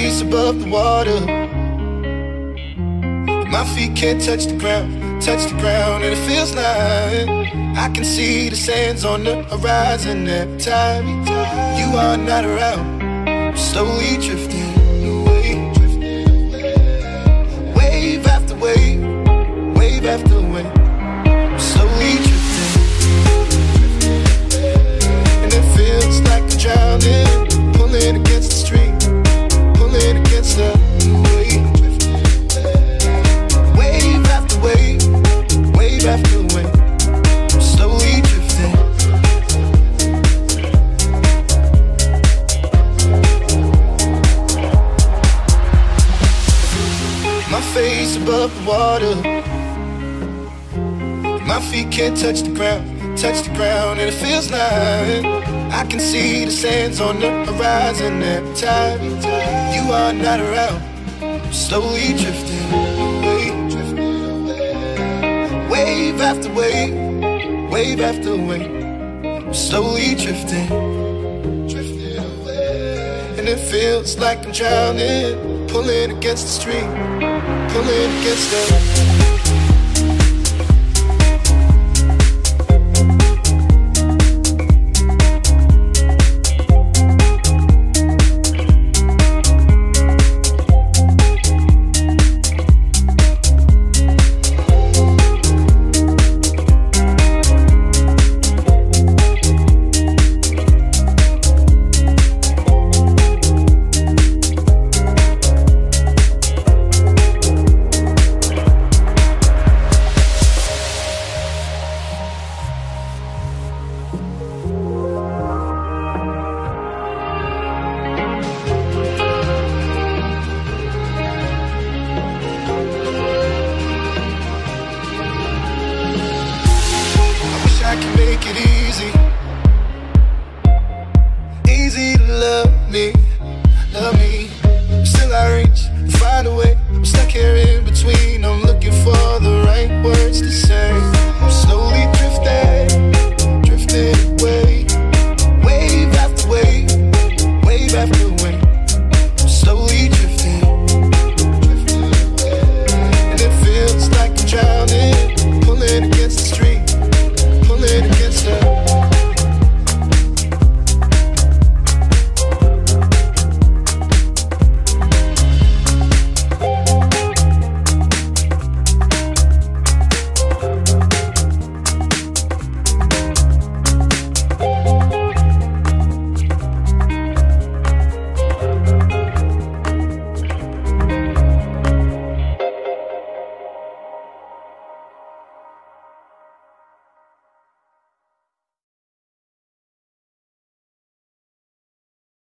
face above the water. My feet can't touch the ground, and it feels like I can see the sands on the horizon every time you are not around. I'm slowly drifting away, wave after wave, wave after wave. I'm slowly drifting, and it feels like I'm drowning, pulling against the stream, pulling against the wave. Wave after wave, wave after wave, I'm slowly drifting. My face above the water, my feet can't touch the ground, and it feels like I can see the sands on the horizon every time you are not around. I'm slowly drifting away, wave after wave, wave after wave. I'm slowly drifting, and it feels like I'm drowning, pulling against the stream, pulling against the